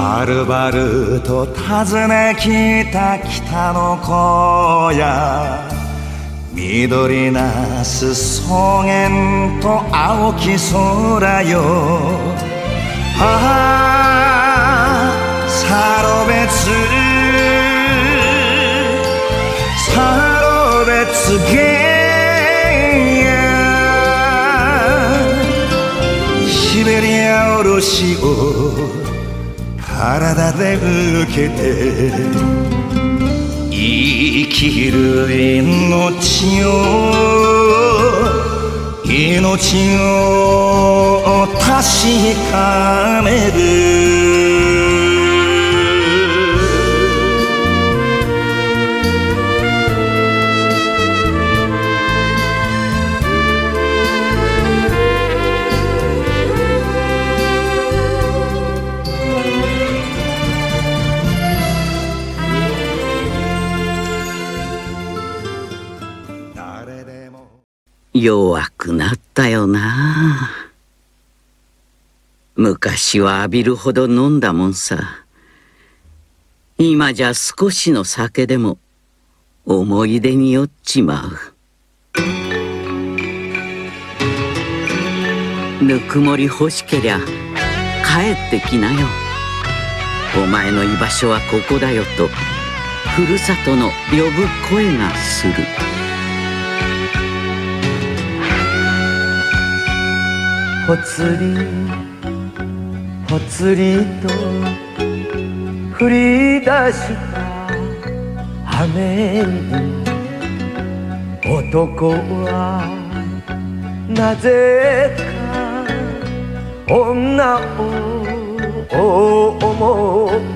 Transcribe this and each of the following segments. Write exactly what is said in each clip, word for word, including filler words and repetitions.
はるばると訪ね来た北の荒野、緑なす草原と青き空よ。ああサロベツサロベツ原野、シベリアおろしを体で受けて生きる命を命を確かめる。 弱くなったよな。昔は浴びるほど飲んだもんさ。今じゃ少しの酒でも思い出に酔っちまう。ぬくもり欲しけりゃ帰ってきなよ。お前の居場所はここだよとふるさとの呼ぶ声がする。 ぽつりぽつりと降り出した雨に、男はなぜか女を思う。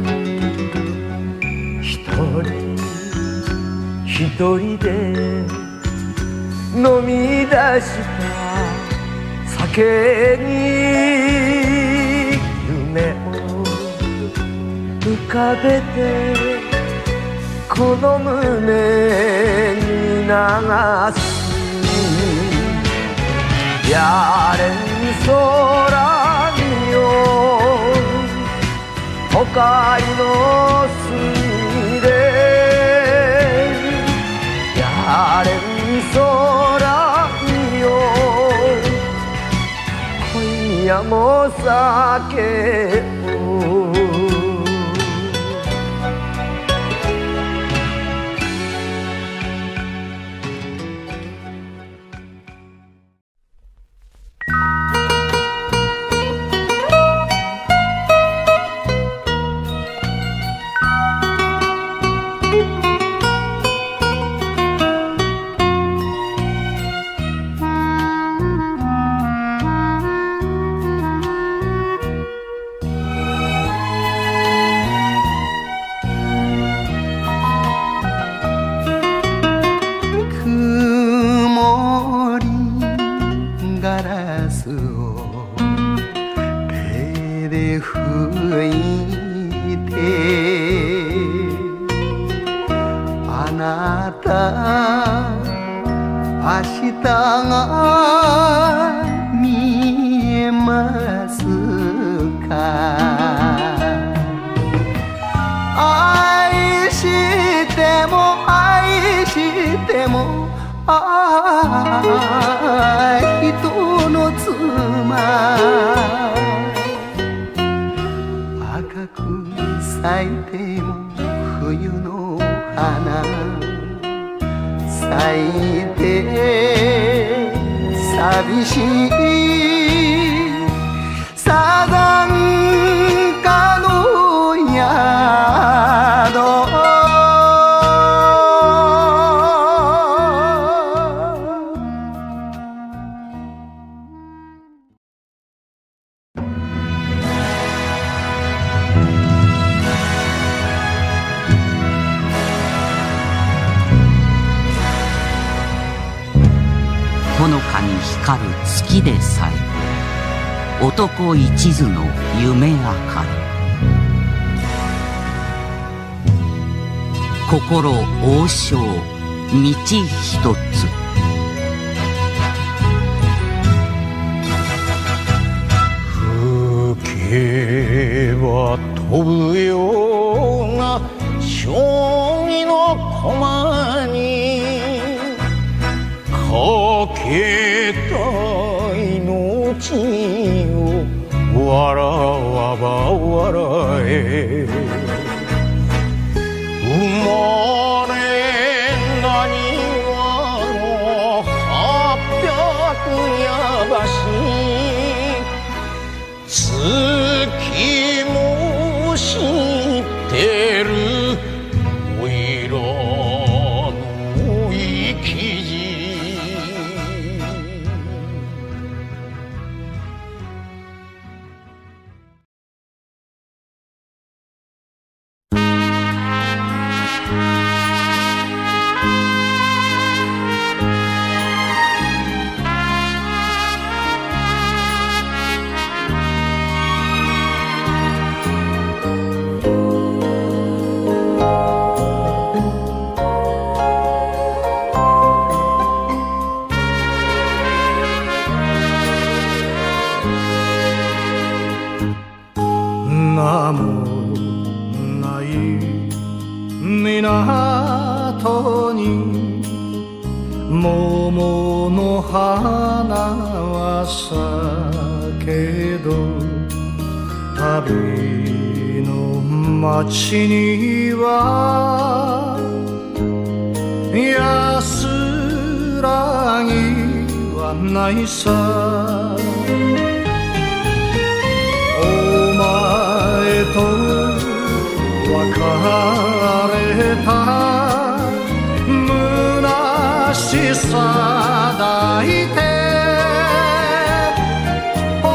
一人一人で飲み出した酒に夢を浮かべてこの胸に流す。やれん空によ都会の隅で、やれん空によ今夜も酒を。 ほのかに光る月でさえ男一途の夢明かり、心王将道一つ。 吹けばは飛ぶような将棋の駒にかけた命を笑わば笑え生まれなにわの八百やばし月も知ってるおいらの生き字港に桃の花は咲けど旅の街には安らぎはないさお前と別れた虚しさ抱いて俺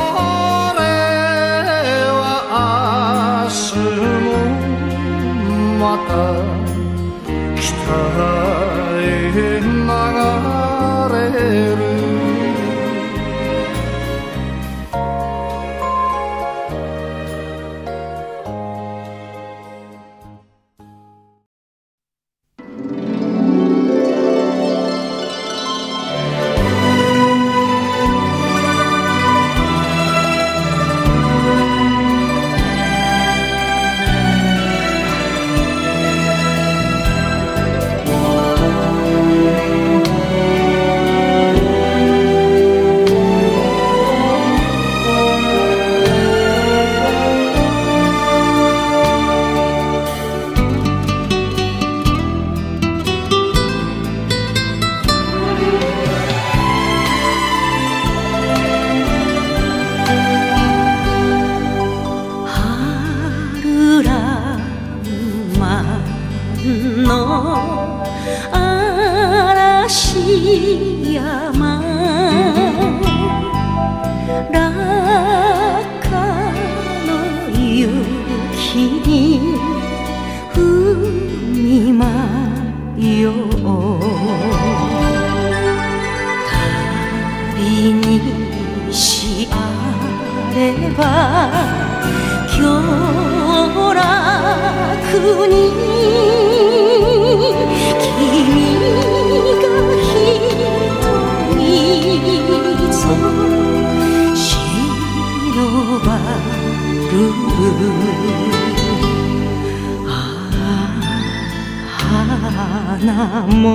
は明日もまた北へ流れる花も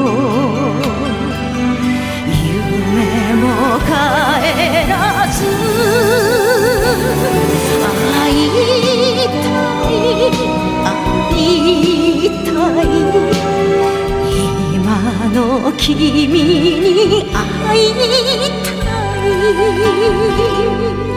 夢も帰らず会いたい会いたい今の君に会いたい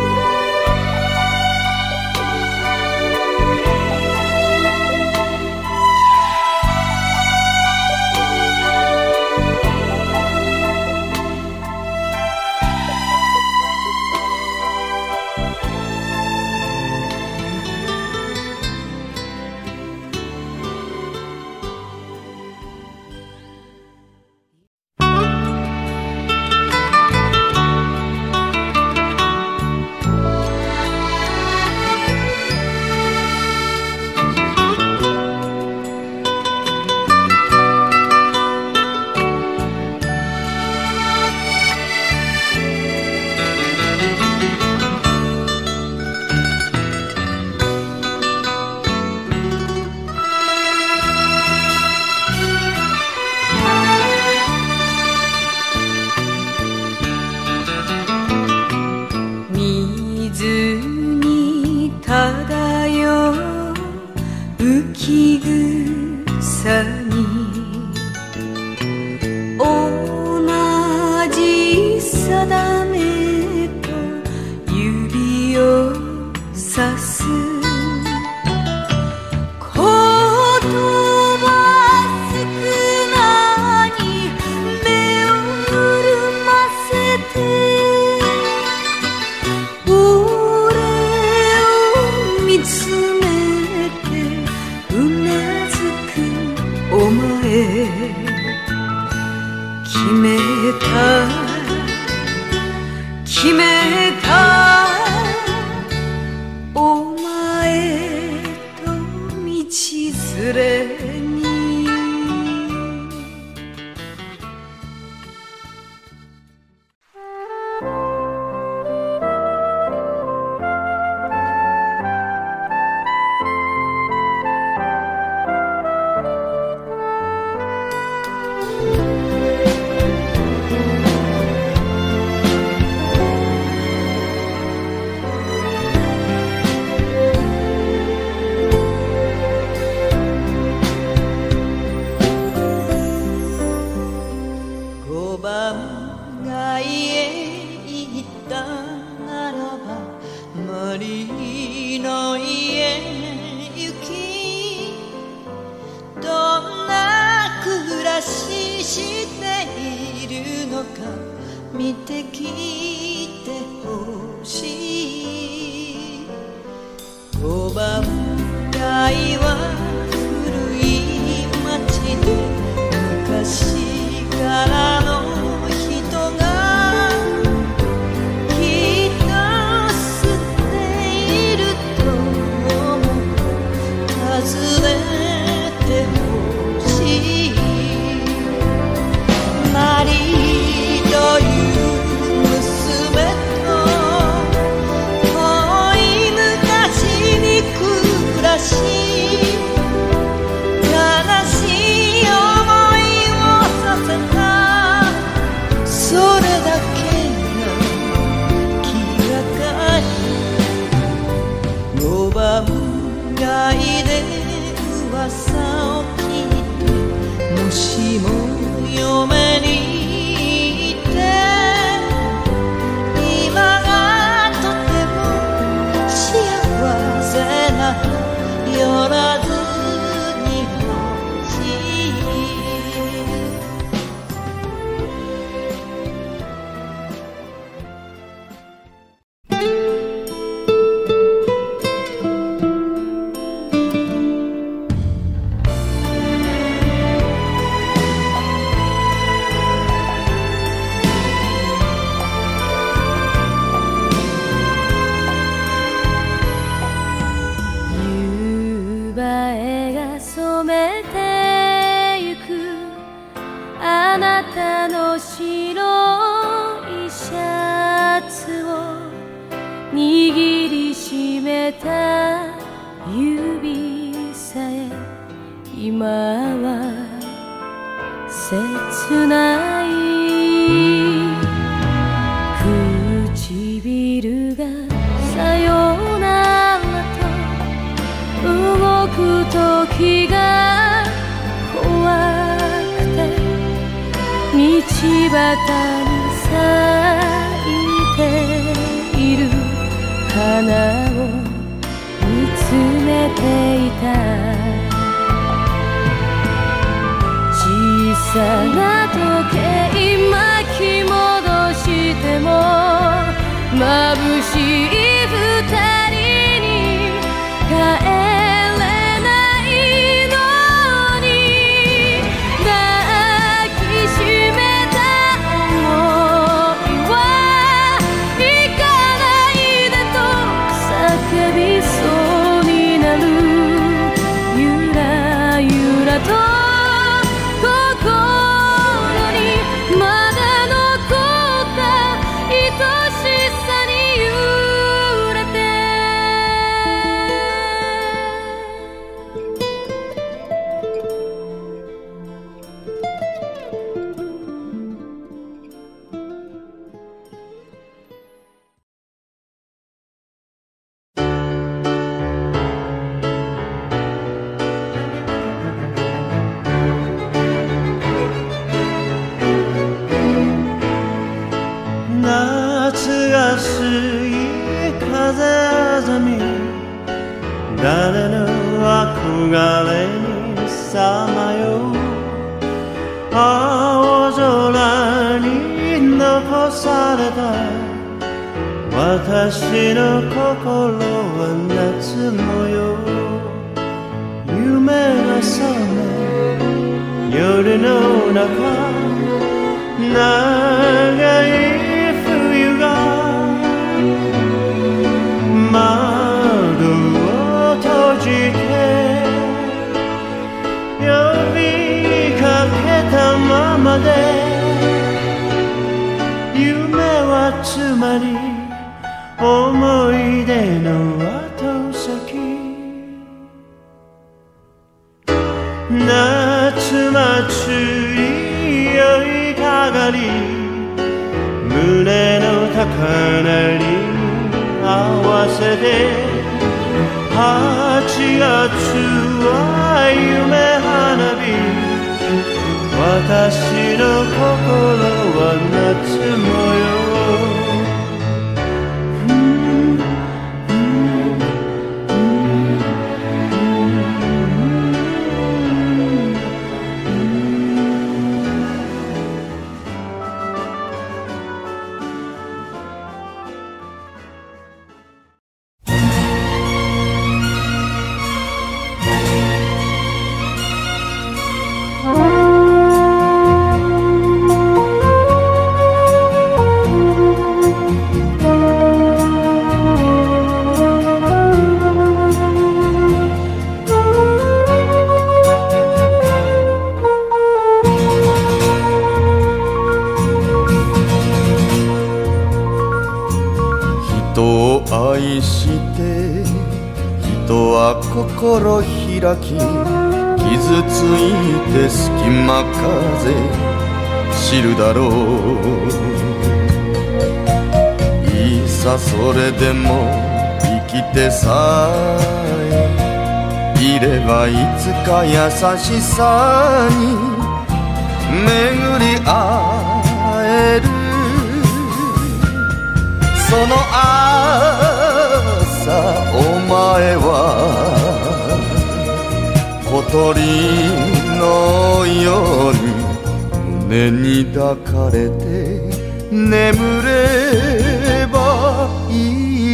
漂う浮き草に同じ定めと指をさす言葉少なに目を潤ませて俺を見つめてうなずくお前決めた決めたお前と道連れに 「 誰の憧れにさまよう青空に残された私の心は夏模様夢が覚め夜の中長い冬が窓を閉じて呼びかけたままで夢はつまり思い出の後先夏祭り酔いかがり胸の高鳴りに合わせてはちがつは夢花火私の心は夏模様愛して人は心開き傷ついて隙間風知るだろういさそれでも生きてさえいればいつか優しさに巡り会えるその朝お前は小鳥のように胸に抱かれて眠ればいい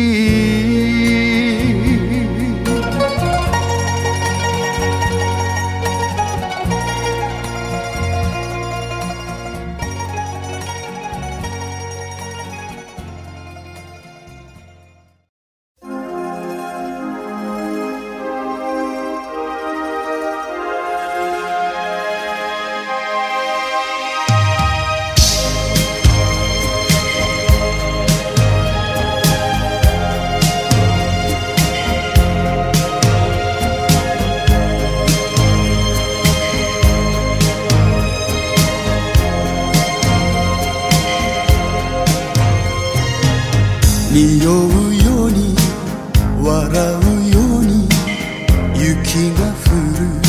匂うように笑うように雪が降る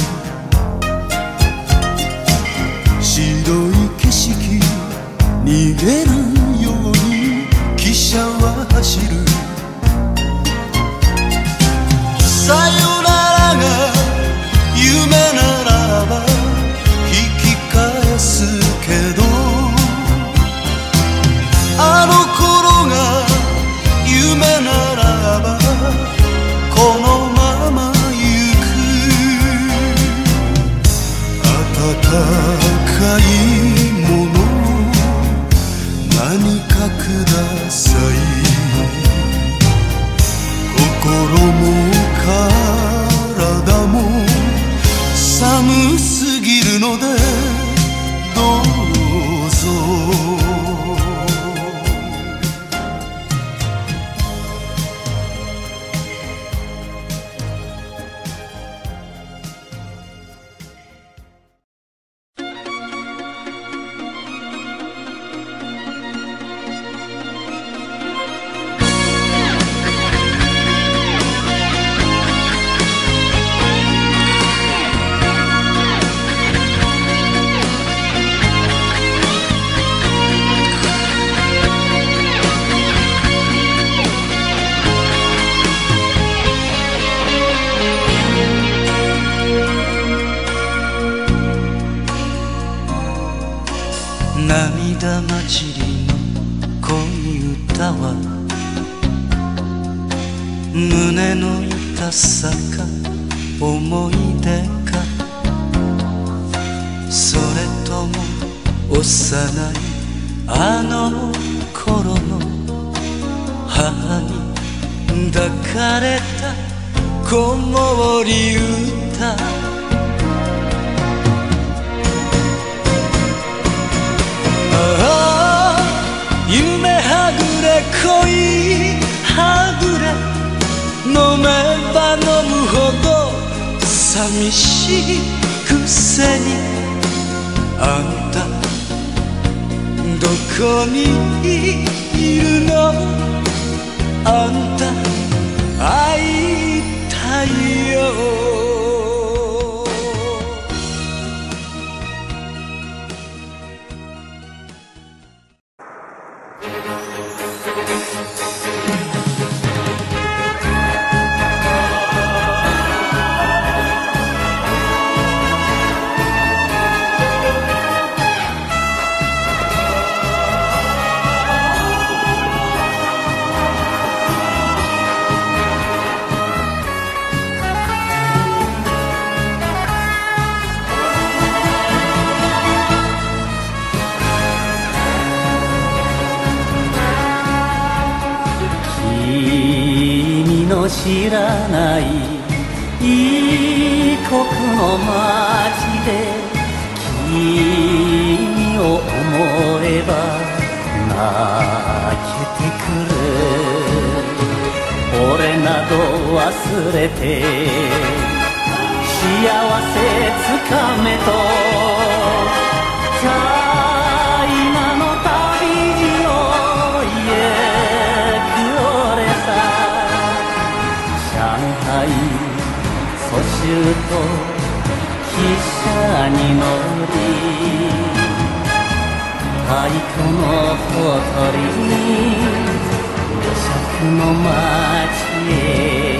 白い景色逃げるように汽車は走るさよならが夢ならば引き返すけどあの頃が夢ならばこのまま行く胸の痛さか思い出か、それとも幼いあの頃の母に抱かれた子守歌。ああ夢はぐれ恋はぐれ、飲めば飲むほど寂しいくせに、あんたどこにいるの、あんた会いたいよ。知らない異国の街で君を思えば泣けてくる。俺など忘れて幸せつかめとチャイナの旅路を行く俺さ。上海蘇州と汽車に乗り、太鼓のほとりに旅尺の街へ